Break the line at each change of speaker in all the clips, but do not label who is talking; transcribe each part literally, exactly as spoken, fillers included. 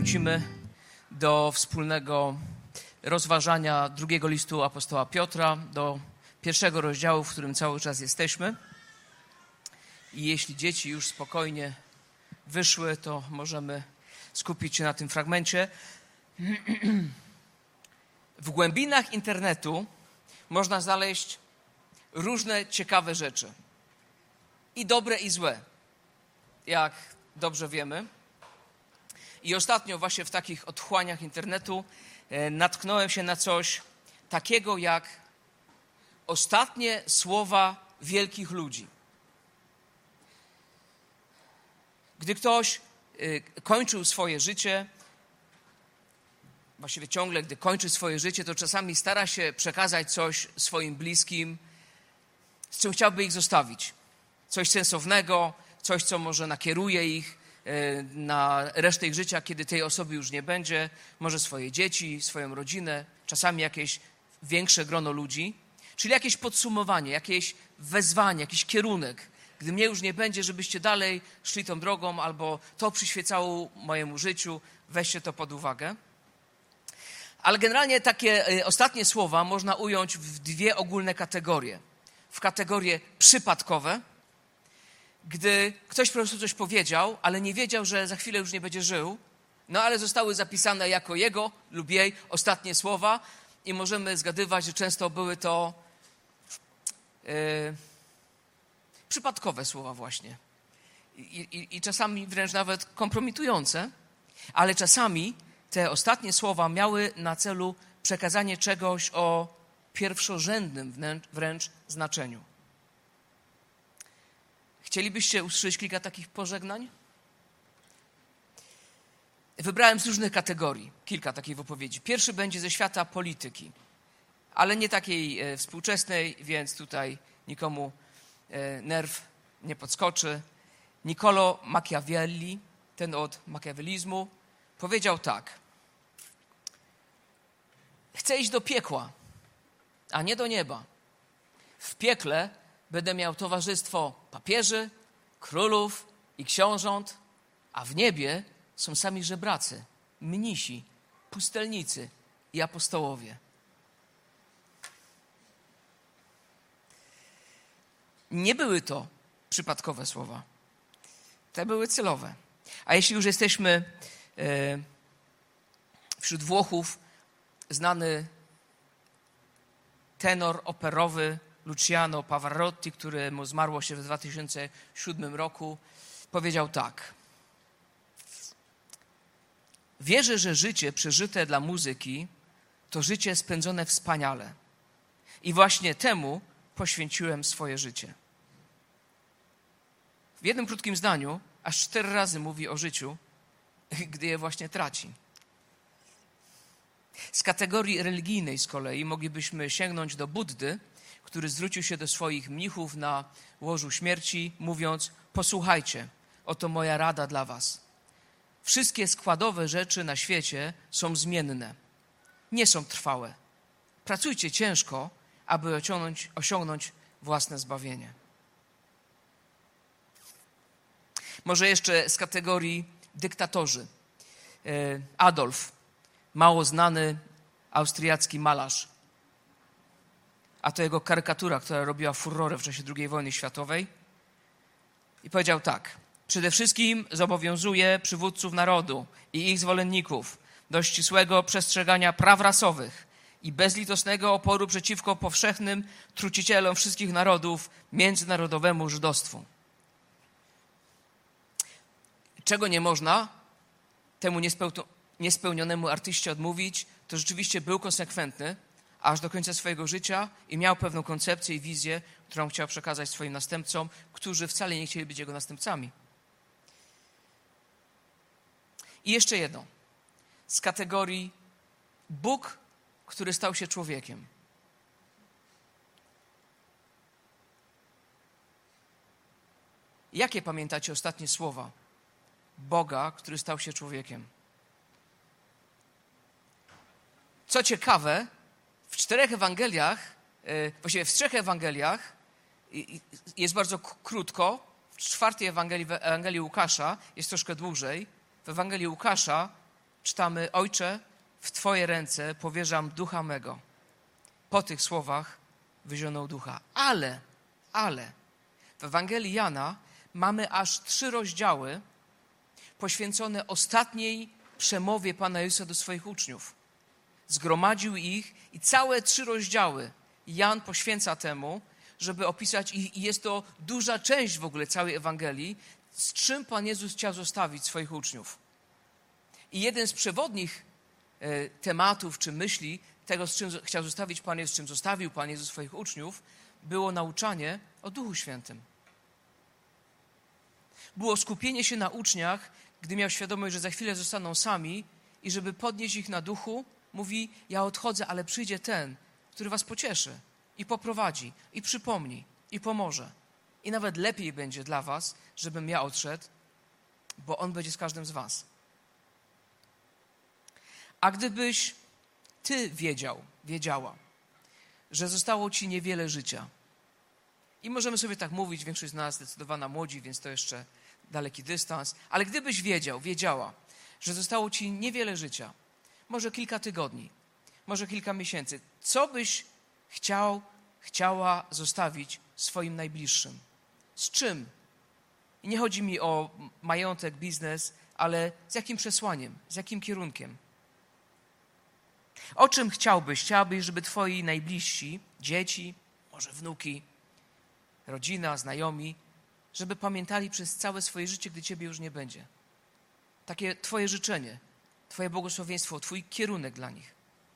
wrócimy do wspólnego rozważania drugiego listu apostoła Piotra, do pierwszego rozdziału, w którym cały czas jesteśmy. I jeśli dzieci już spokojnie wyszły, to możemy skupić się na tym fragmencie. W głębinach internetu można znaleźć różne ciekawe rzeczy. I dobre, i złe, jak dobrze wiemy. I ostatnio właśnie w takich otchłaniach internetu natknąłem się na coś takiego jak ostatnie słowa wielkich ludzi. Gdy ktoś kończył swoje życie, właściwie ciągle, gdy kończy swoje życie, to czasami stara się przekazać coś swoim bliskim, z czym chciałby ich zostawić. Coś sensownego, coś, co może nakieruje ich na resztę ich życia, kiedy tej osoby już nie będzie. Może swoje dzieci, swoją rodzinę, czasami jakieś większe grono ludzi. Czyli jakieś podsumowanie, jakieś wezwanie, jakiś kierunek. Gdy mnie już nie będzie, żebyście dalej szli tą drogą, albo to przyświecało mojemu życiu, weźcie to pod uwagę. Ale generalnie takie ostatnie słowa można ująć w dwie ogólne kategorie. W kategorie przypadkowe, gdy ktoś po prostu coś powiedział, ale nie wiedział, że za chwilę już nie będzie żył, no ale zostały zapisane jako jego lub jej ostatnie słowa i możemy zgadywać, że często były to yy, przypadkowe słowa właśnie. I, i, I czasami wręcz nawet kompromitujące, ale czasami te ostatnie słowa miały na celu przekazanie czegoś o pierwszorzędnym wręcz, wręcz znaczeniu. Chcielibyście usłyszeć kilka takich pożegnań? Wybrałem z różnych kategorii kilka takich wypowiedzi. Pierwszy będzie ze świata polityki, ale nie takiej e, współczesnej, więc tutaj nikomu e, nerw nie podskoczy. Niccolo Machiavelli, ten od makiawelizmu, powiedział tak. Chcę iść do piekła, a nie do nieba. W piekle będę miał towarzystwo papieży, królów i książąt, a w niebie są sami żebracy, mnisi, pustelnicy i apostołowie. Nie były to przypadkowe słowa. Te były celowe. A jeśli już jesteśmy e, wśród Włochów, znany tenor operowy Luciano Pavarotti, któremu zmarło się w dwa tysiące siódmym roku, powiedział tak. Wierzę, że życie przeżyte dla muzyki to życie spędzone wspaniale. I właśnie temu poświęciłem swoje życie. W jednym krótkim zdaniu aż cztery razy mówi o życiu, gdy je właśnie traci. Z kategorii religijnej z kolei moglibyśmy sięgnąć do Buddy, który zwrócił się do swoich mnichów na łożu śmierci, mówiąc, posłuchajcie, oto moja rada dla was. Wszystkie składowe rzeczy na świecie są zmienne, nie są trwałe. Pracujcie ciężko, aby osiągnąć, osiągnąć własne zbawienie. Może jeszcze z kategorii dyktatorzy. Adolf, mało znany austriacki malarz, a to jego karykatura, która robiła furorę w czasie drugiej wojny światowej. I powiedział tak. Przede wszystkim zobowiązuje przywódców narodu i ich zwolenników do ścisłego przestrzegania praw rasowych i bezlitosnego oporu przeciwko powszechnym trucicielom wszystkich narodów międzynarodowemu żydostwu. Czego nie można temu niespełnionemu artyście odmówić, to rzeczywiście był konsekwentny aż do końca swojego życia i miał pewną koncepcję i wizję, którą chciał przekazać swoim następcom, którzy wcale nie chcieli być jego następcami. I jeszcze jedno. Z kategorii Bóg, który stał się człowiekiem. Jakie pamiętacie ostatnie słowa Boga, który stał się człowiekiem? Co ciekawe, w czterech Ewangeliach, właściwie w trzech Ewangeliach jest bardzo krótko. W czwartej Ewangelii, w Ewangelii Łukasza jest troszkę dłużej. W Ewangelii Łukasza czytamy: Ojcze, w Twoje ręce powierzam ducha mego. Po tych słowach wyzionął ducha. Ale, ale w Ewangelii Jana mamy aż trzy rozdziały poświęcone ostatniej przemowie Pana Jezusa do swoich uczniów. Zgromadził ich i całe trzy rozdziały Jan poświęca temu, żeby opisać, i jest to duża część w ogóle całej Ewangelii, z czym Pan Jezus chciał zostawić swoich uczniów. I jeden z przewodnich e, tematów czy myśli tego, z czym chciał zostawić Pan Jezus, z czym zostawił Pan Jezus swoich uczniów, było nauczanie o Duchu Świętym. Było skupienie się na uczniach, gdy miał świadomość, że za chwilę zostaną sami i żeby podnieść ich na duchu, mówi: ja odchodzę, ale przyjdzie ten, który was pocieszy i poprowadzi, i przypomni, i pomoże. I nawet lepiej będzie dla was, żebym ja odszedł, bo on będzie z każdym z was. A gdybyś ty wiedział, wiedziała, że zostało ci niewiele życia, i możemy sobie tak mówić, większość z nas zdecydowana młodzi, więc to jeszcze daleki dystans, ale gdybyś wiedział, wiedziała, że zostało ci niewiele życia, może kilka tygodni, może kilka miesięcy, co byś chciał, chciała zostawić swoim najbliższym? Z czym? I nie chodzi mi o majątek, biznes, ale z jakim przesłaniem, z jakim kierunkiem? O czym chciałbyś? Chciałabyś, żeby twoi najbliżsi, dzieci, może wnuki, rodzina, znajomi, żeby pamiętali przez całe swoje życie, gdy ciebie już nie będzie. Takie twoje życzenie, twoje błogosławieństwo, twój kierunek dla nich.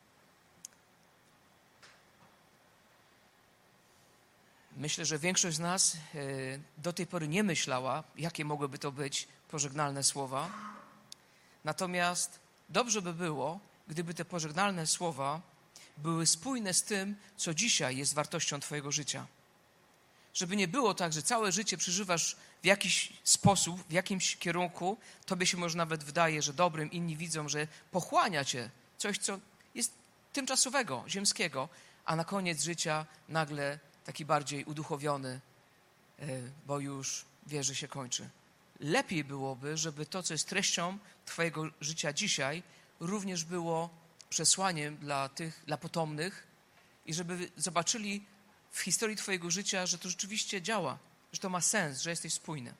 Myślę, że większość z nas do tej pory nie myślała, jakie mogłyby to być pożegnalne słowa. Natomiast dobrze by było, gdyby te pożegnalne słowa były spójne z tym, co dzisiaj jest wartością twojego życia. Żeby nie było tak, że całe życie przeżywasz w jakiś sposób, w jakimś kierunku, tobie się może nawet wydaje, że dobrym, inni widzą, że pochłania cię coś, co jest tymczasowego, ziemskiego, a na koniec życia nagle taki bardziej uduchowiony, bo już wie, że się kończy. Lepiej byłoby, żeby to, co jest treścią twojego życia dzisiaj, również było przesłaniem dla tych, dla potomnych i żeby zobaczyli w historii twojego życia, że to rzeczywiście działa, że to ma sens, że jesteś spójny.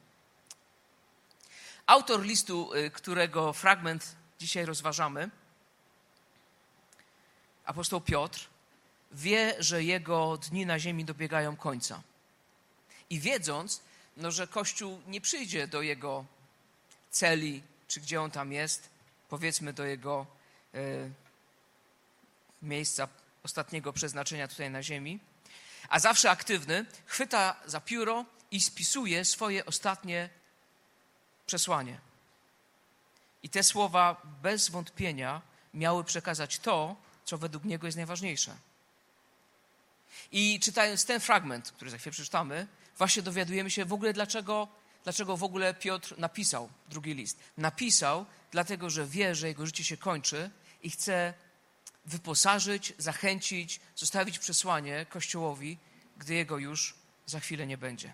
Autor listu, którego fragment dzisiaj rozważamy, apostoł Piotr, wie, że jego dni na ziemi dobiegają końca. I wiedząc, no, że Kościół nie przyjdzie do jego celi, czy gdzie on tam jest, powiedzmy do jego y, miejsca ostatniego przeznaczenia tutaj na ziemi, a zawsze aktywny, chwyta za pióro i spisuje swoje ostatnie przesłanie. I te słowa bez wątpienia miały przekazać to, co według niego jest najważniejsze. I czytając ten fragment, który za chwilę przeczytamy, właśnie dowiadujemy się w ogóle, dlaczego, dlaczego w ogóle Piotr napisał drugi list. Napisał dlatego, że wie, że jego życie się kończy i chce wyposażyć, zachęcić, zostawić przesłanie Kościołowi, gdy jego już za chwilę nie będzie.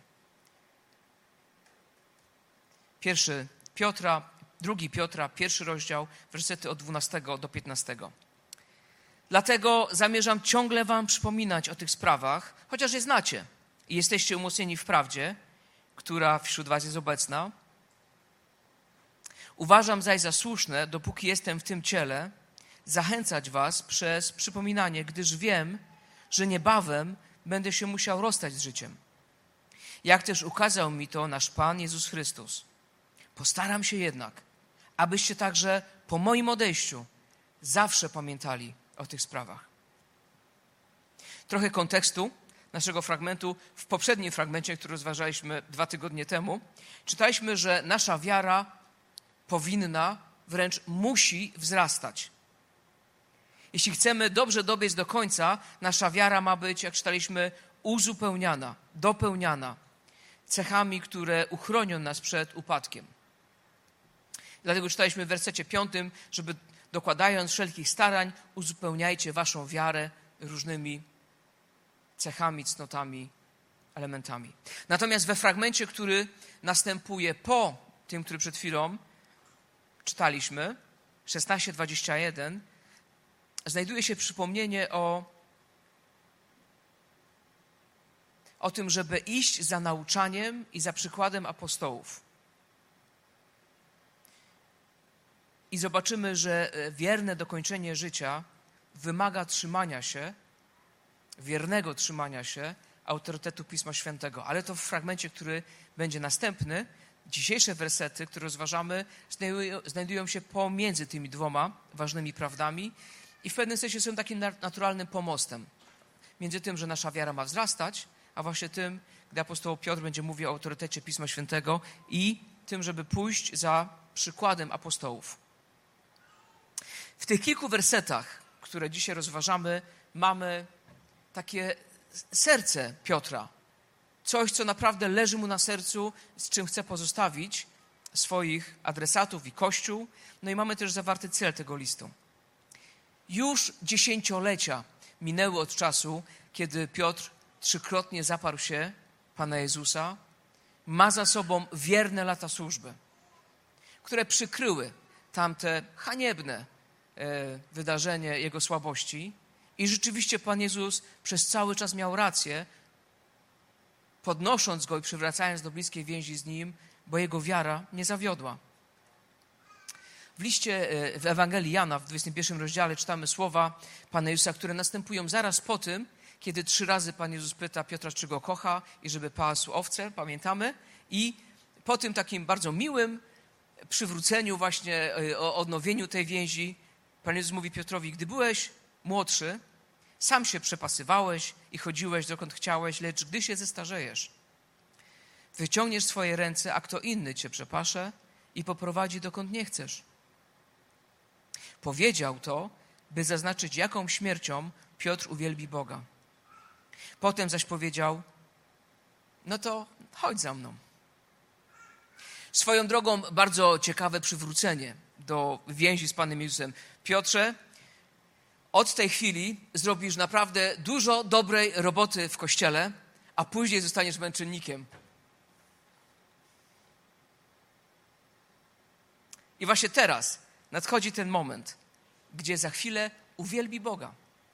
Pierwszy Piotra, drugi Piotra, pierwszy rozdział, wersety od dwunastego do piętnastego. Dlatego zamierzam ciągle wam przypominać o tych sprawach, chociaż je znacie i jesteście umocnieni w prawdzie, która wśród was jest obecna. Uważam zaś za słuszne, dopóki jestem w tym ciele, zachęcać was przez przypominanie, gdyż wiem, że niebawem będę się musiał rozstać z życiem. Jak też ukazał mi to nasz Pan Jezus Chrystus. Postaram się jednak, abyście także po moim odejściu zawsze pamiętali o tych sprawach. Trochę kontekstu naszego fragmentu. W poprzednim fragmencie, który rozważaliśmy dwa tygodnie temu, czytaliśmy, że nasza wiara powinna, wręcz musi wzrastać. Jeśli chcemy dobrze dobiec do końca, nasza wiara ma być, jak czytaliśmy, uzupełniana, dopełniana cechami, które uchronią nas przed upadkiem. Dlatego czytaliśmy w wersecie piątym, żeby dokładając wszelkich starań, uzupełniajcie waszą wiarę różnymi cechami, cnotami, elementami. Natomiast we fragmencie, który następuje po tym, który przed chwilą czytaliśmy, szesnaście dwadzieścia jeden znajduje się przypomnienie o, o tym, żeby iść za nauczaniem i za przykładem apostołów. I zobaczymy, że wierne dokończenie życia wymaga trzymania się, wiernego trzymania się autorytetu Pisma Świętego. Ale to w fragmencie, który będzie następny, dzisiejsze wersety, które rozważamy, znajdują, znajdują się pomiędzy tymi dwoma ważnymi prawdami i w pewnym sensie są takim naturalnym pomostem między tym, że nasza wiara ma wzrastać, a właśnie tym, gdy apostoł Piotr będzie mówił o autorytecie Pisma Świętego i tym, żeby pójść za przykładem apostołów. W tych kilku wersetach, które dzisiaj rozważamy, mamy takie serce Piotra. Coś, co naprawdę leży mu na sercu, z czym chce pozostawić swoich adresatów i Kościół. No i mamy też zawarty cel tego listu. Już dziesięciolecia minęły od czasu, kiedy Piotr trzykrotnie zaparł się Pana Jezusa. Ma za sobą wierne lata służby, które przykryły tamte haniebne wydarzenie jego słabości. I rzeczywiście Pan Jezus przez cały czas miał rację, podnosząc go i przywracając do bliskiej więzi z nim, bo jego wiara nie zawiodła. W liście, w Ewangelii Jana, w dwudziestym pierwszym rozdziale czytamy słowa Pana Jezusa, które następują zaraz po tym, kiedy trzy razy Pan Jezus pyta Piotra, czy go kocha i żeby pasł owce, pamiętamy? I po tym takim bardzo miłym przywróceniu właśnie, o odnowieniu tej więzi, Pan Jezus mówi Piotrowi, gdy byłeś młodszy, sam się przepasywałeś i chodziłeś dokąd chciałeś, lecz gdy się zestarzejesz, wyciągniesz swoje ręce, a kto inny cię przepasze i poprowadzi dokąd nie chcesz. Powiedział to, by zaznaczyć, jaką śmiercią Piotr uwielbi Boga. Potem zaś powiedział, no to chodź za mną. Swoją drogą bardzo ciekawe przywrócenie do więzi z Panem Jezusem. Piotrze, od tej chwili zrobisz naprawdę dużo dobrej roboty w Kościele, a później zostaniesz męczennikiem. I właśnie teraz nadchodzi ten moment, gdzie za chwilę uwielbi Boga.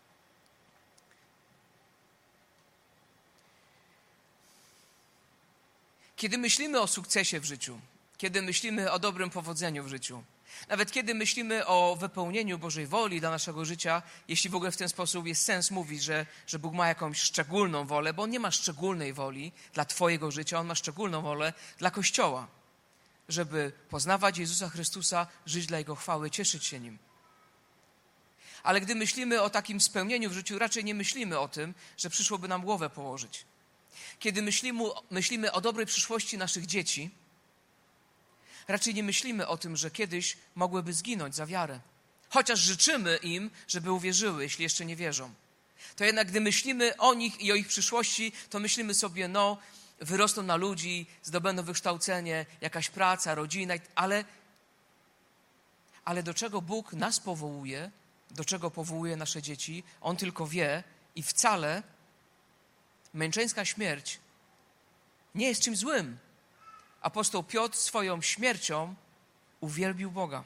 Kiedy myślimy o sukcesie w życiu, kiedy myślimy o dobrym powodzeniu w życiu, nawet kiedy myślimy o wypełnieniu Bożej woli dla naszego życia, jeśli w ogóle w ten sposób jest sens mówić, że, że Bóg ma jakąś szczególną wolę, bo On nie ma szczególnej woli dla Twojego życia, On ma szczególną wolę dla Kościoła, żeby poznawać Jezusa Chrystusa, żyć dla Jego chwały, cieszyć się Nim. Ale gdy myślimy o takim spełnieniu w życiu, raczej nie myślimy o tym, że przyszłoby nam głowę położyć. Kiedy myślimy, myślimy o dobrej przyszłości naszych dzieci, raczej nie myślimy o tym, że kiedyś mogłyby zginąć za wiarę. Chociaż życzymy im, żeby uwierzyły, jeśli jeszcze nie wierzą. To jednak, gdy myślimy o nich i o ich przyszłości, to myślimy sobie, no, wyrosną na ludzi, zdobędą wykształcenie, jakaś praca, rodzina, ale, ale do czego Bóg nas powołuje, do czego powołuje nasze dzieci, On tylko wie i wcale męczeńska śmierć nie jest czymś złym. Apostoł Piotr swoją śmiercią uwielbił Boga.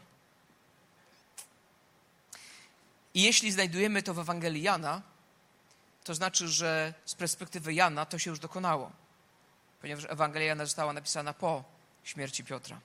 I jeśli znajdujemy to w Ewangelii Jana, to znaczy, że z perspektywy Jana to się już dokonało, ponieważ Ewangelia Jana została napisana po śmierci Piotra.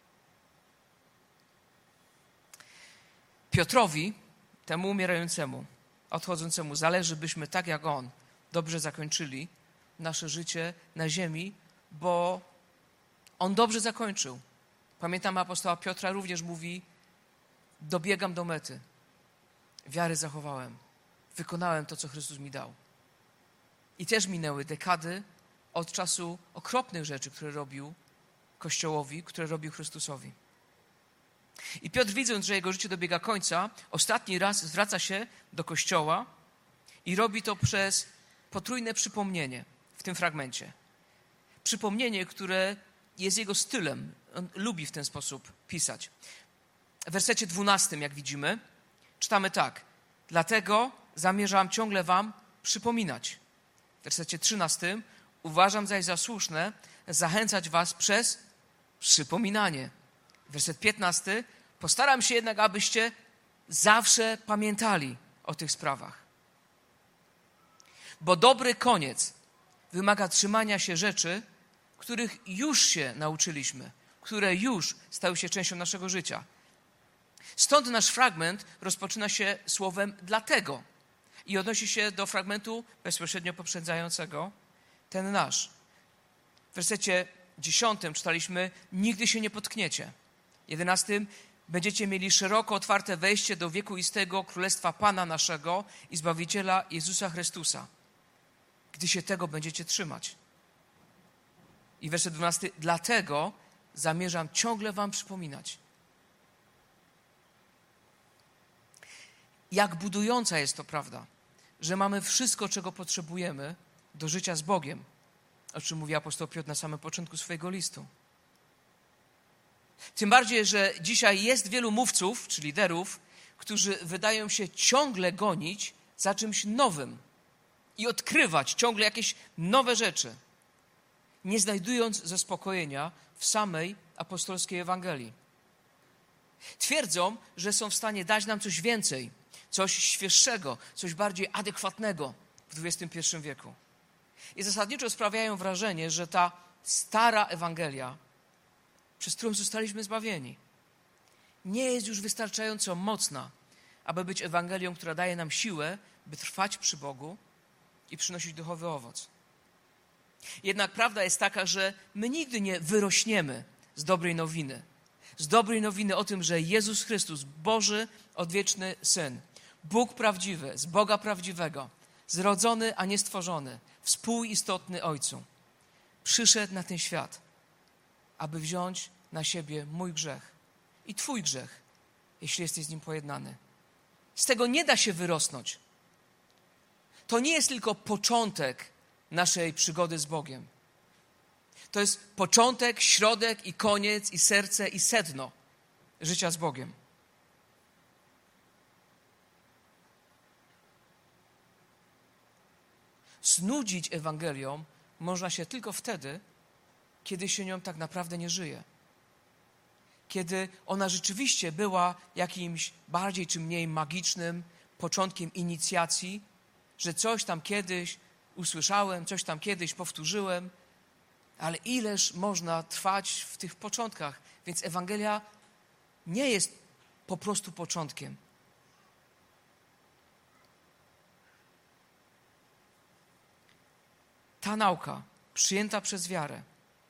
Piotrowi, temu umierającemu, odchodzącemu, zależy, byśmy tak jak on dobrze zakończyli nasze życie na ziemi, bo on dobrze zakończył. Pamiętamy, apostoła Piotra również mówi, dobiegam do mety. Wiary zachowałem. Wykonałem to, co Chrystus mi dał. I też minęły dekady od czasu okropnych rzeczy, które robił Kościołowi, które robił Chrystusowi. I Piotr, widząc, że jego życie dobiega końca, ostatni raz zwraca się do Kościoła i robi to przez potrójne przypomnienie w tym fragmencie. Przypomnienie, które jest jego stylem. On lubi w ten sposób pisać. W wersecie dwunastym, jak widzimy, czytamy tak. Dlatego zamierzam ciągle wam przypominać. W wersecie trzynastym. Uważam zaś za słuszne zachęcać was przez przypominanie. Werset piętnasty. Postaram się jednak, abyście zawsze pamiętali o tych sprawach. Bo dobry koniec wymaga trzymania się rzeczy, których już się nauczyliśmy, które już stały się częścią naszego życia. Stąd nasz fragment rozpoczyna się słowem dlatego i odnosi się do fragmentu bezpośrednio poprzedzającego ten nasz. W wersecie dziesiątym czytaliśmy: nigdy się nie potkniecie. Jedenastym: będziecie mieli szeroko otwarte wejście do wiekuistego królestwa Pana naszego i Zbawiciela Jezusa Chrystusa, gdy się tego będziecie trzymać. I werset dwunasty: dlatego zamierzam ciągle wam przypominać. Jak budująca jest to prawda, że mamy wszystko, czego potrzebujemy do życia z Bogiem, o czym mówi apostoł Piotr na samym początku swojego listu. Tym bardziej, że dzisiaj jest wielu mówców, czy liderów, którzy wydają się ciągle gonić za czymś nowym i odkrywać ciągle jakieś nowe rzeczy, nie znajdując zaspokojenia w samej apostolskiej Ewangelii. Twierdzą, że są w stanie dać nam coś więcej, coś świeższego, coś bardziej adekwatnego w dwudziestym pierwszym wieku. I zasadniczo sprawiają wrażenie, że ta stara Ewangelia, przez którą zostaliśmy zbawieni, nie jest już wystarczająco mocna, aby być Ewangelią, która daje nam siłę, by trwać przy Bogu i przynosić duchowy owoc. Jednak prawda jest taka, że my nigdy nie wyrośniemy z dobrej nowiny. Z dobrej nowiny o tym, że Jezus Chrystus, Boży, odwieczny Syn, Bóg prawdziwy, z Boga prawdziwego, zrodzony, a nie stworzony, współistotny Ojcu, przyszedł na ten świat, aby wziąć na siebie mój grzech i twój grzech, jeśli jesteś z Nim pojednany. Z tego nie da się wyrosnąć. To nie jest tylko początek naszej przygody z Bogiem. To jest początek, środek i koniec, i serce, i sedno życia z Bogiem. Znudzić Ewangelią można się tylko wtedy, kiedy się nią tak naprawdę nie żyje. Kiedy ona rzeczywiście była jakimś bardziej czy mniej magicznym początkiem inicjacji, że coś tam kiedyś usłyszałem, coś tam kiedyś powtórzyłem, ale ileż można trwać w tych początkach. Więc Ewangelia nie jest po prostu początkiem. Ta nauka, przyjęta przez wiarę,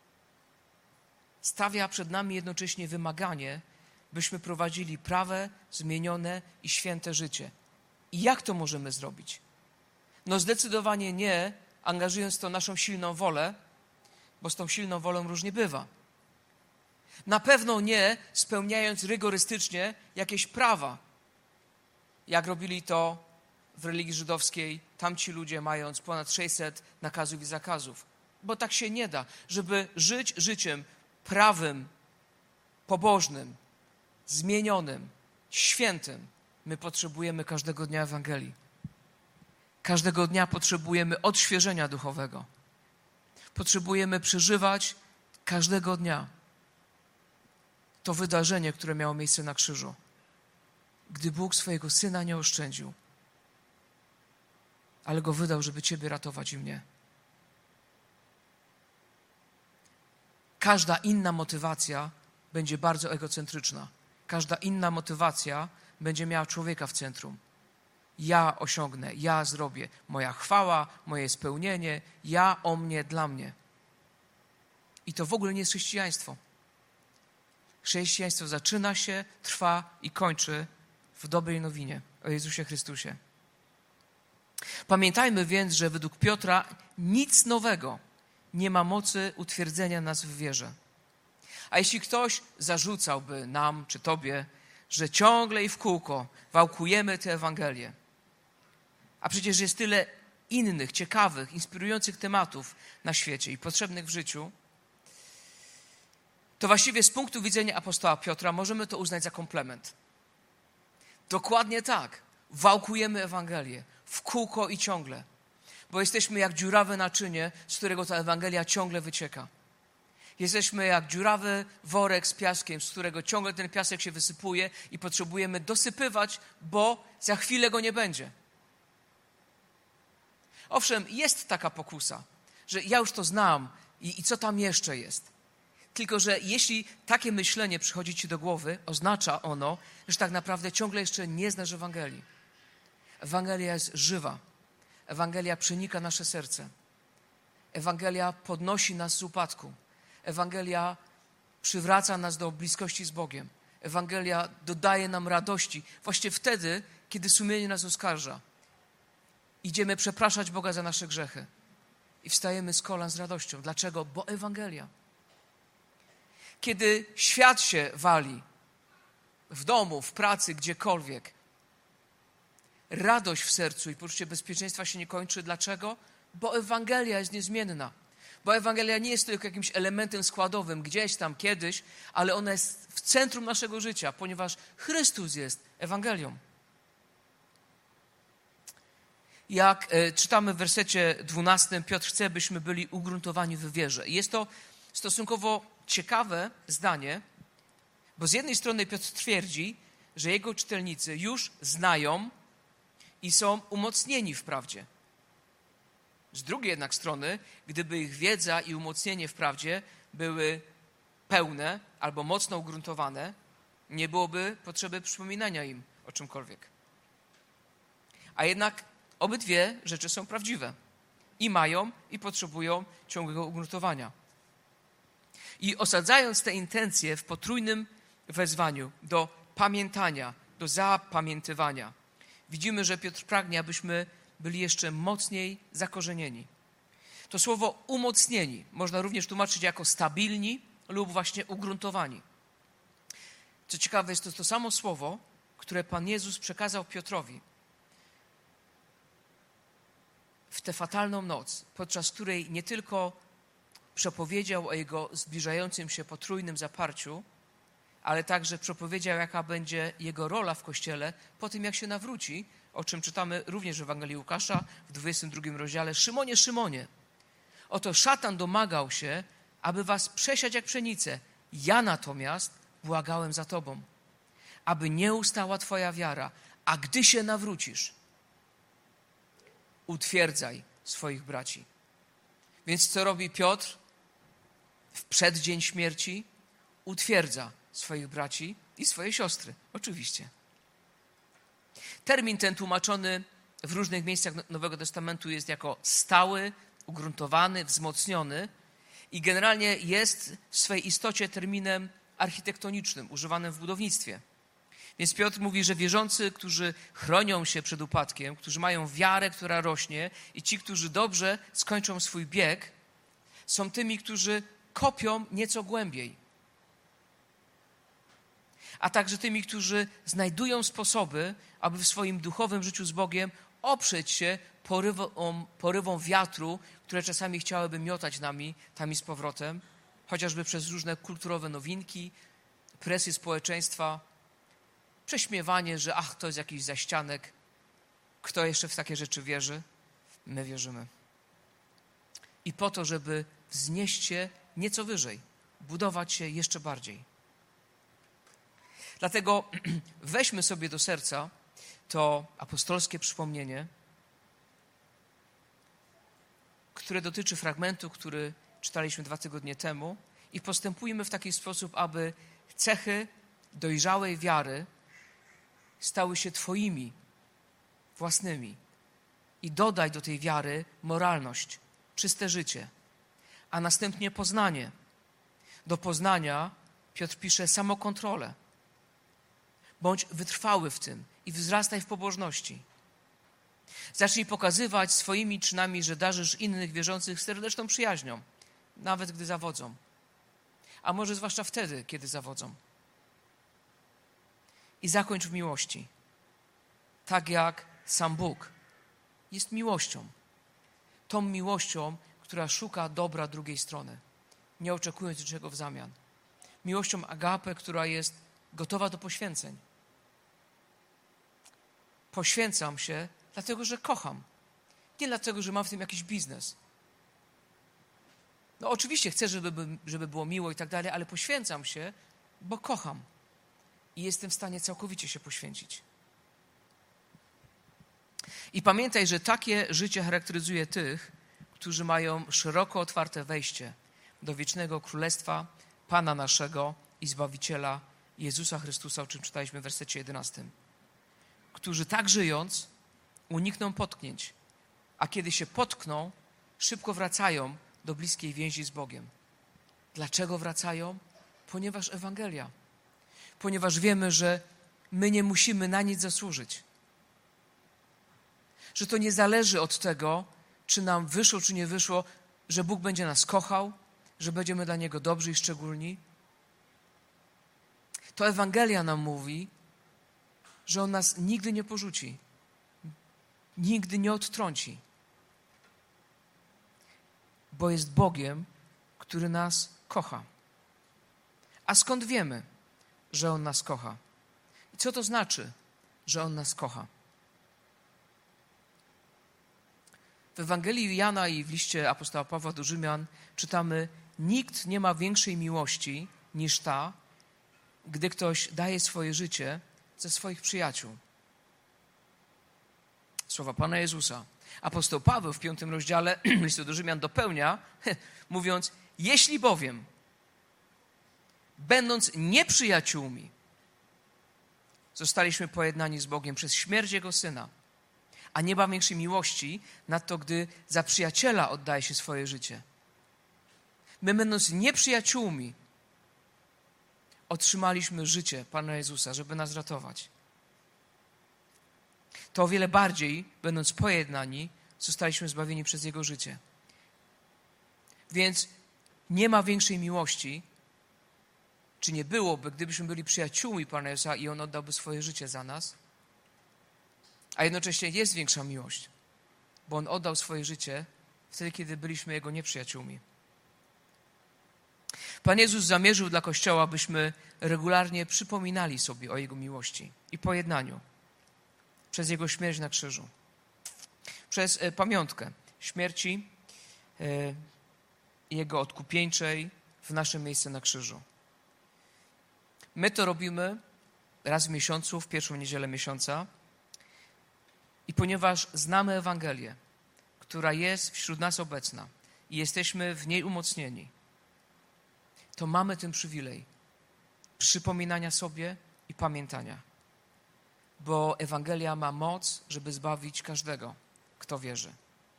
stawia przed nami jednocześnie wymaganie, byśmy prowadzili prawe, zmienione i święte życie. I jak to możemy zrobić? No zdecydowanie nie angażując to naszą silną wolę, bo z tą silną wolą różnie bywa. Na pewno nie spełniając rygorystycznie jakieś prawa, jak robili to w religii żydowskiej tamci ludzie, mając ponad sześćset nakazów i zakazów. Bo tak się nie da. Żeby żyć życiem prawym, pobożnym, zmienionym, świętym, my potrzebujemy każdego dnia Ewangelii. Każdego dnia potrzebujemy odświeżenia duchowego. Potrzebujemy przeżywać każdego dnia to wydarzenie, które miało miejsce na krzyżu. Gdy Bóg swojego Syna nie oszczędził, ale Go wydał, żeby Ciebie ratować i mnie. Każda inna motywacja będzie bardzo egocentryczna. Każda inna motywacja będzie miała człowieka w centrum. Ja osiągnę, ja zrobię. Moja chwała, moje spełnienie, ja o mnie, dla mnie. I to w ogóle nie jest chrześcijaństwo. Chrześcijaństwo zaczyna się, trwa i kończy w dobrej nowinie o Jezusie Chrystusie. Pamiętajmy więc, że według Piotra nic nowego nie ma mocy utwierdzenia nas w wierze. A jeśli ktoś zarzucałby nam czy tobie, że ciągle i w kółko wałkujemy tę Ewangelię, a przecież jest tyle innych, ciekawych, inspirujących tematów na świecie i potrzebnych w życiu, to właściwie z punktu widzenia apostoła Piotra możemy to uznać za komplement. Dokładnie tak. Wałkujemy Ewangelię w kółko i ciągle, bo jesteśmy jak dziurawe naczynie, z którego ta Ewangelia ciągle wycieka. Jesteśmy jak dziurawy worek z piaskiem, z którego ciągle ten piasek się wysypuje i potrzebujemy dosypywać, bo za chwilę go nie będzie. Owszem, jest taka pokusa, że ja już to znam i, i co tam jeszcze jest. Tylko że jeśli takie myślenie przychodzi ci do głowy, oznacza ono, że tak naprawdę ciągle jeszcze nie znasz Ewangelii. Ewangelia jest żywa. Ewangelia przenika nasze serce. Ewangelia podnosi nas z upadku. Ewangelia przywraca nas do bliskości z Bogiem. Ewangelia dodaje nam radości właśnie wtedy, kiedy sumienie nas oskarża. Idziemy przepraszać Boga za nasze grzechy i wstajemy z kolan z radością. Dlaczego? Bo Ewangelia. Kiedy świat się wali, w domu, w pracy, gdziekolwiek, radość w sercu i poczucie bezpieczeństwa się nie kończy. Dlaczego? Bo Ewangelia jest niezmienna. Bo Ewangelia nie jest tylko jakimś elementem składowym gdzieś tam, kiedyś, ale ona jest w centrum naszego życia, ponieważ Chrystus jest Ewangelią. Jak e, czytamy w wersecie dwunastym, Piotr chce, byśmy byli ugruntowani w wierze. I jest to stosunkowo ciekawe zdanie, bo z jednej strony Piotr twierdzi, że jego czytelnicy już znają i są umocnieni w prawdzie. Z drugiej jednak strony, gdyby ich wiedza i umocnienie w prawdzie były pełne albo mocno ugruntowane, nie byłoby potrzeby przypominania im o czymkolwiek. A jednak obydwie rzeczy są prawdziwe. I mają, i potrzebują ciągłego ugruntowania. I osadzając te intencje w potrójnym wezwaniu do pamiętania, do zapamiętywania, widzimy, że Piotr pragnie, abyśmy byli jeszcze mocniej zakorzenieni. To słowo umocnieni można również tłumaczyć jako stabilni lub właśnie ugruntowani. Co ciekawe, jest to to samo słowo, które Pan Jezus przekazał Piotrowi w tę fatalną noc, podczas której nie tylko przepowiedział o jego zbliżającym się potrójnym zaparciu, ale także przepowiedział, jaka będzie jego rola w Kościele po tym, jak się nawróci, o czym czytamy również w Ewangelii Łukasza w dwudziestym drugim rozdziale. Szymonie, Szymonie, oto szatan domagał się, aby was przesiać jak pszenicę. Ja natomiast błagałem za tobą, aby nie ustała twoja wiara, a gdy się nawrócisz, utwierdzaj swoich braci. Więc co robi Piotr w przeddzień śmierci? Utwierdza swoich braci i swoje siostry, oczywiście. Termin ten tłumaczony w różnych miejscach Nowego Testamentu jest jako stały, ugruntowany, wzmocniony i generalnie jest w swej istocie terminem architektonicznym, używanym w budownictwie. Więc Piotr mówi, że wierzący, którzy chronią się przed upadkiem, którzy mają wiarę, która rośnie i ci, którzy dobrze skończą swój bieg, są tymi, którzy kopią nieco głębiej. A także tymi, którzy znajdują sposoby, aby w swoim duchowym życiu z Bogiem oprzeć się porywom, porywom wiatru, które czasami chciałyby miotać nami tam i z powrotem, chociażby przez różne kulturowe nowinki, presję społeczeństwa, prześmiewanie, że ach, to jest jakiś zaścianek. Kto jeszcze w takie rzeczy wierzy? My wierzymy. I po to, żeby wznieść się nieco wyżej, budować się jeszcze bardziej. Dlatego weźmy sobie do serca to apostolskie przypomnienie, które dotyczy fragmentu, który czytaliśmy dwa tygodnie temu i postępujmy w taki sposób, aby cechy dojrzałej wiary stały się twoimi, własnymi. I dodaj do tej wiary moralność, czyste życie, a następnie poznanie. Do poznania Piotr pisze samokontrolę. Bądź wytrwały w tym i wzrastaj w pobożności. Zacznij pokazywać swoimi czynami, że darzysz innych wierzących serdeczną przyjaźnią, nawet gdy zawodzą. A może zwłaszcza wtedy, kiedy zawodzą. I zakończ w miłości. Tak jak sam Bóg jest miłością. Tą miłością, która szuka dobra drugiej strony, nie oczekując niczego w zamian. Miłością agape, która jest gotowa do poświęceń. Poświęcam się, dlatego że kocham. Nie dlatego, że mam w tym jakiś biznes. No oczywiście chcę, żeby, żeby było miło i tak dalej, ale poświęcam się, bo kocham. I jestem w stanie całkowicie się poświęcić. I pamiętaj, że takie życie charakteryzuje tych, którzy mają szeroko otwarte wejście do wiecznego królestwa Pana naszego i Zbawiciela Jezusa Chrystusa, o czym czytaliśmy w wersecie jedenastym. Którzy tak żyjąc unikną potknięć, a kiedy się potkną, szybko wracają do bliskiej więzi z Bogiem. Dlaczego wracają? Ponieważ Ewangelia. Ponieważ wiemy, że my nie musimy na nic zasłużyć. Że to nie zależy od tego, czy nam wyszło, czy nie wyszło, że Bóg będzie nas kochał, że będziemy dla Niego dobrzy i szczególni. To Ewangelia nam mówi, że On nas nigdy nie porzuci, nigdy nie odtrąci. Bo jest Bogiem, który nas kocha. A skąd wiemy, że On nas kocha? I co to znaczy, że On nas kocha? W Ewangelii Jana i w liście apostoła Pawła do Rzymian czytamy: nikt nie ma większej miłości niż ta, gdy ktoś daje swoje życie ze swoich przyjaciół. Słowa Pana Jezusa. Apostoł Paweł w piątym rozdziale listu do Rzymian dopełnia, mówiąc: jeśli bowiem, będąc nieprzyjaciółmi, zostaliśmy pojednani z Bogiem przez śmierć Jego Syna, a nie ma większej miłości nad to, gdy za przyjaciela oddaje się swoje życie. My, będąc nieprzyjaciółmi, otrzymaliśmy życie Pana Jezusa, żeby nas ratować. To o wiele bardziej, będąc pojednani, zostaliśmy zbawieni przez Jego życie. Więc nie ma większej miłości, czy nie byłoby, gdybyśmy byli przyjaciółmi Pana Jezusa i On oddałby swoje życie za nas. A jednocześnie jest większa miłość, bo On oddał swoje życie wtedy, kiedy byliśmy Jego nieprzyjaciółmi. Pan Jezus zamierzył dla Kościoła, abyśmy regularnie przypominali sobie o Jego miłości i pojednaniu przez Jego śmierć na krzyżu. Przez pamiątkę śmierci Jego odkupieńczej w nasze miejsce na krzyżu. My to robimy raz w miesiącu, w pierwszą niedzielę miesiąca. I ponieważ znamy Ewangelię, która jest wśród nas obecna i jesteśmy w niej umocnieni, to mamy ten przywilej przypominania sobie i pamiętania. Bo Ewangelia ma moc, żeby zbawić każdego, kto wierzy.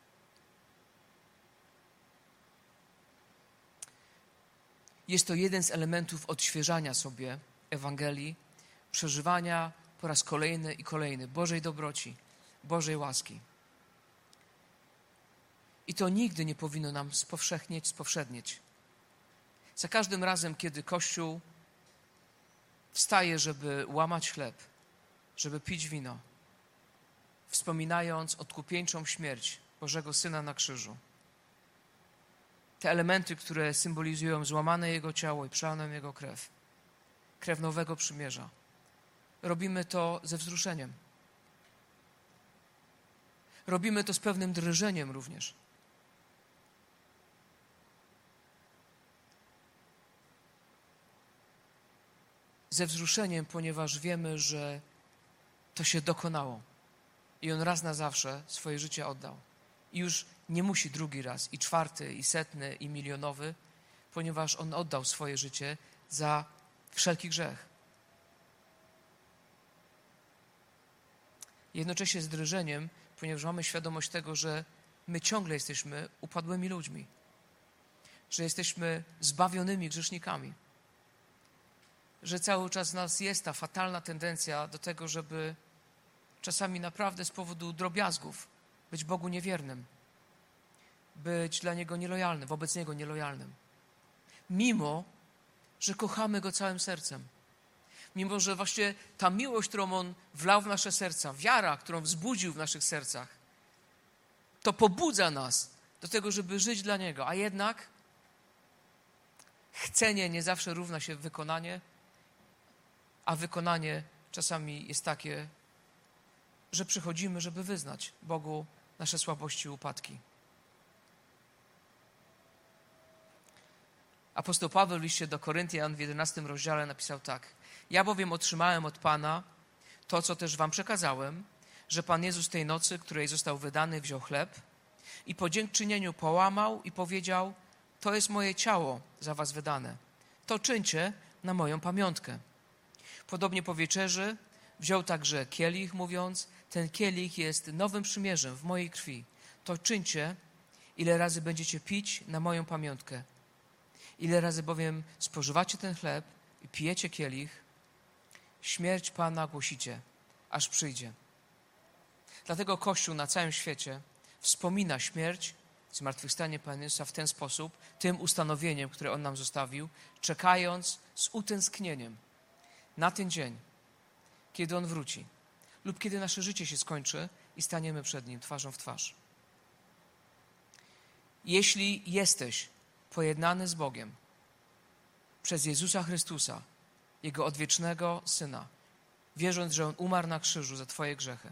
Jest to jeden z elementów odświeżania sobie Ewangelii, przeżywania po raz kolejny i kolejny Bożej dobroci, Bożej łaski. I to nigdy nie powinno nam spowszechnieć, spowszednieć. Za każdym razem, kiedy Kościół wstaje, żeby łamać chleb, żeby pić wino, wspominając odkupieńczą śmierć Bożego Syna na krzyżu, te elementy, które symbolizują złamane Jego ciało i przelaną Jego krew, krew nowego przymierza, robimy to ze wzruszeniem. Robimy to z pewnym drżeniem również. Ze wzruszeniem, ponieważ wiemy, że to się dokonało. I On raz na zawsze swoje życie oddał. I już nie musi drugi raz, i czwarty, i setny, i milionowy, ponieważ On oddał swoje życie za wszelki grzech. Jednocześnie z drżeniem, ponieważ mamy świadomość tego, że my ciągle jesteśmy upadłymi ludźmi. Że jesteśmy zbawionymi grzesznikami. Że cały czas w nas jest ta fatalna tendencja do tego, żeby czasami naprawdę z powodu drobiazgów być Bogu niewiernym. Być dla Niego nielojalnym, wobec Niego nielojalnym. Mimo, że kochamy Go całym sercem. Mimo, że właśnie ta miłość, którą On wlał w nasze serca, wiara, którą wzbudził w naszych sercach, to pobudza nas do tego, żeby żyć dla Niego. A jednak chcenie nie zawsze równa się wykonanie, a wykonanie czasami jest takie, że przychodzimy, żeby wyznać Bogu nasze słabości i upadki. Apostoł Paweł w liście do Koryntian w jedenastym rozdziale napisał tak. Ja bowiem otrzymałem od Pana to, co też wam przekazałem, że Pan Jezus tej nocy, której został wydany, wziął chleb i po dziękczynieniu połamał i powiedział, to jest moje ciało za was wydane. To czyńcie na moją pamiątkę. Podobnie po wieczerzy wziął także kielich, mówiąc, ten kielich jest nowym przymierzem w mojej krwi. To czyńcie, ile razy będziecie pić na moją pamiątkę. Ile razy bowiem spożywacie ten chleb i pijecie kielich, śmierć Pana głosicie, aż przyjdzie. Dlatego Kościół na całym świecie wspomina śmierć, zmartwychwstanie Pana Jezusa w ten sposób, tym ustanowieniem, które On nam zostawił, czekając z utęsknieniem na ten dzień, kiedy On wróci lub kiedy nasze życie się skończy i staniemy przed Nim twarzą w twarz. Jeśli jesteś pojednany z Bogiem przez Jezusa Chrystusa, Jego odwiecznego Syna, wierząc, że On umarł na krzyżu za twoje grzechy,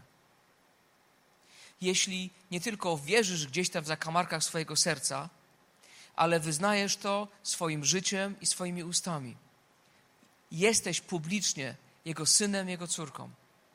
jeśli nie tylko wierzysz gdzieś tam w zakamarkach swojego serca, ale wyznajesz to swoim życiem i swoimi ustami, jesteś publicznie Jego synem, Jego córką.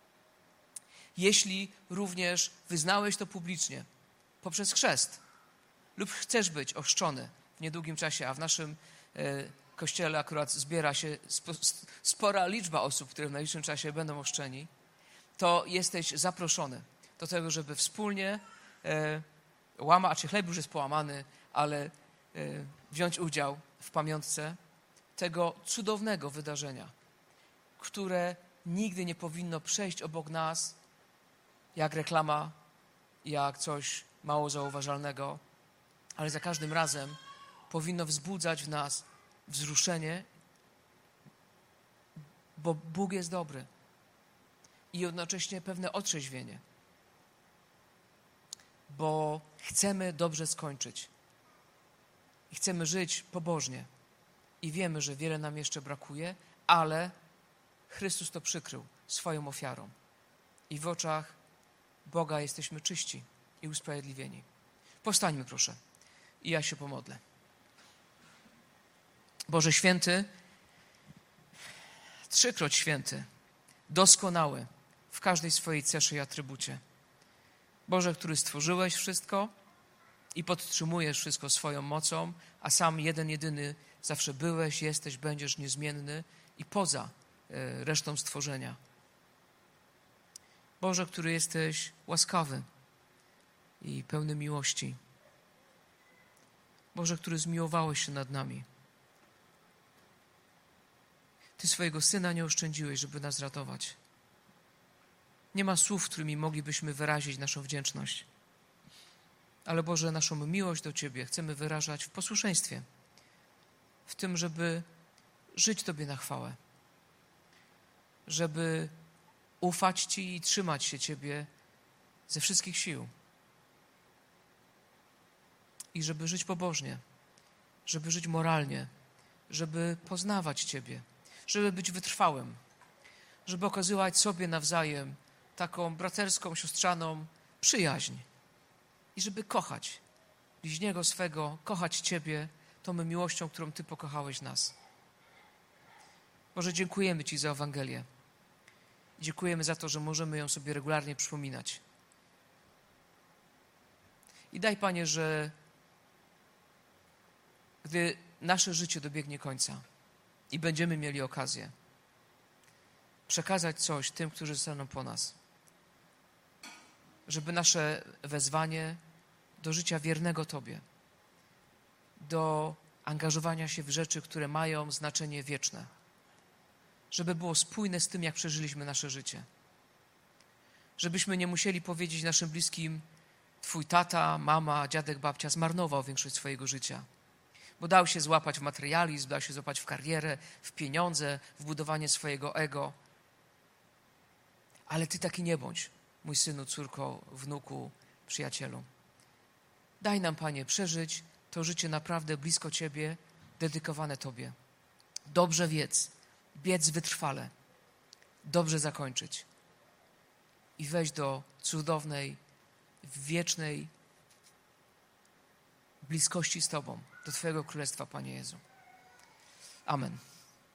Jeśli również wyznałeś to publicznie poprzez chrzest lub chcesz być ochrzczony w niedługim czasie, a w naszym e, kościele akurat zbiera się spo, spora liczba osób, które w najbliższym czasie będą ochrzczeni, to jesteś zaproszony do tego, żeby wspólnie e, łamać, czy chleb już jest połamany, ale e, wziąć udział w pamiątce tego cudownego wydarzenia, które nigdy nie powinno przejść obok nas jak reklama, jak coś mało zauważalnego, ale za każdym razem powinno wzbudzać w nas wzruszenie, bo Bóg jest dobry i jednocześnie pewne otrzeźwienie, bo chcemy dobrze skończyć i chcemy żyć pobożnie i wiemy, że wiele nam jeszcze brakuje, ale Chrystus to przykrył swoją ofiarą i w oczach Boga jesteśmy czyści i usprawiedliwieni. Powstańmy proszę i ja się pomodlę. Boże święty, trzykroć święty, doskonały w każdej swojej ceszy i atrybucie. Boże, który stworzyłeś wszystko i podtrzymujesz wszystko swoją mocą, a sam jeden, jedyny zawsze byłeś, jesteś, będziesz niezmienny i poza e, resztą stworzenia. Boże, który jesteś łaskawy i pełny miłości. Boże, który zmiłowałeś się nad nami. Ty swojego Syna nie oszczędziłeś, żeby nas ratować. Nie ma słów, którymi moglibyśmy wyrazić naszą wdzięczność. Ale Boże, naszą miłość do Ciebie chcemy wyrażać w posłuszeństwie. W tym, żeby żyć Tobie na chwałę. Żeby ufać Ci i trzymać się Ciebie ze wszystkich sił. I żeby żyć pobożnie. Żeby żyć moralnie. Żeby poznawać Ciebie. Żeby być wytrwałym. Żeby okazywać sobie nawzajem taką braterską, siostrzaną przyjaźń. I żeby kochać bliźniego swego, kochać Ciebie tą miłością, którą Ty pokochałeś nas. Boże, dziękujemy Ci za Ewangelię. Dziękujemy za to, że możemy ją sobie regularnie przypominać. I daj, Panie, że gdy nasze życie dobiegnie końca i będziemy mieli okazję przekazać coś tym, którzy zostaną po nas, żeby nasze wezwanie do życia wiernego Tobie, do angażowania się w rzeczy, które mają znaczenie wieczne, żeby było spójne z tym, jak przeżyliśmy nasze życie. Żebyśmy nie musieli powiedzieć naszym bliskim, Twój tata, mama, dziadek, babcia zmarnował większość swojego życia, bo dał się złapać w materializm, dał się złapać w karierę, w pieniądze, w budowanie swojego ego. Ale Ty taki nie bądź, mój synu, córko, wnuku, przyjacielu. Daj nam, Panie, przeżyć to życie naprawdę blisko Ciebie, dedykowane Tobie. Dobrze wiedz, biec wytrwale, dobrze zakończyć i wejść do cudownej, wiecznej bliskości z Tobą, do Twojego Królestwa, Panie Jezu. Amen.